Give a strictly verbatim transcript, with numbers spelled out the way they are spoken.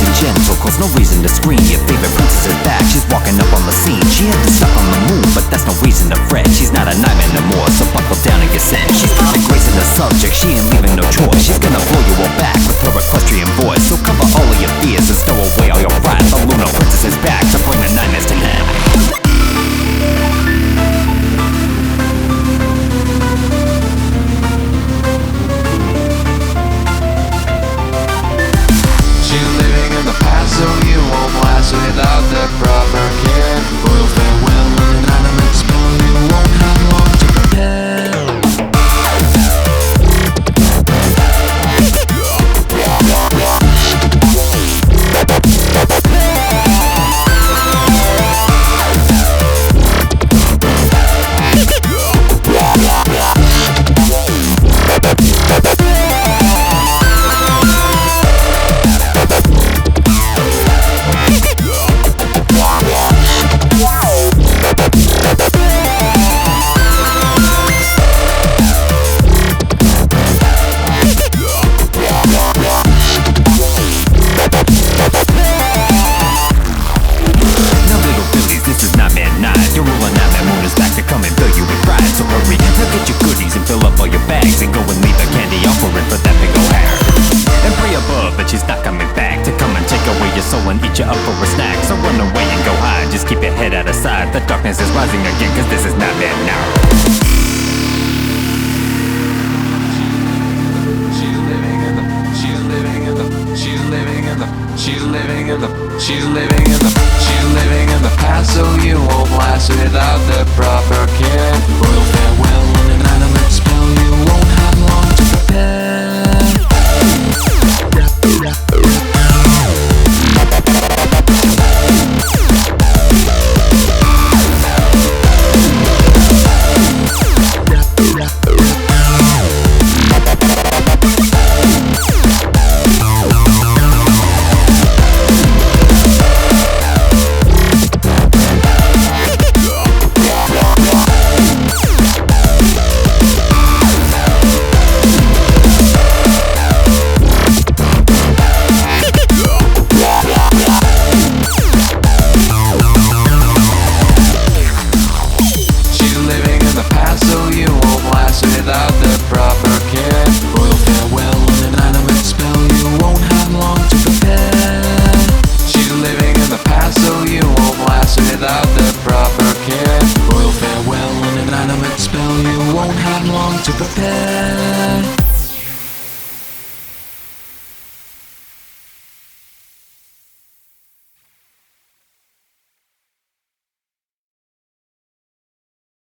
nice and gentle, cause no reason to scream. Your favorite princess is back, she's walking up on the scene. She had to suck on the moon, but that's no reason to fret. She's not a nightmare no more, so buckle down and get set. She's probably gracing the subject, she ain't leaving no choice. She's gonna blow you all back with her equestrian voice. So cover all of your fears and stow away all your pride. The Luna Princess is back to bring the nightmares to end. So you won't last without the proper care. Royal farewell, an inanimate spell. You won't have long to prepare. And go and leave a candy offering for that big ol' hair. And pray above that she's not coming back to come and take away your soul and eat you up for a snack. So run away and go hide, just keep your head out of sight. The darkness is rising again, cause this is not bad now. She's living in the, she's living in the, she's living in the, she's living in the, she's living in the, she's living in the past. So you won't last without the proper care. Royal farewell, an inanimate spell. You won't have long to prepare. Without the proper care. Royal farewell, an inanimate spell. You won't have long to prepare. She's living in the past, so you won't last without the proper care. Royal farewell, an inanimate spell. You won't have long to prepare.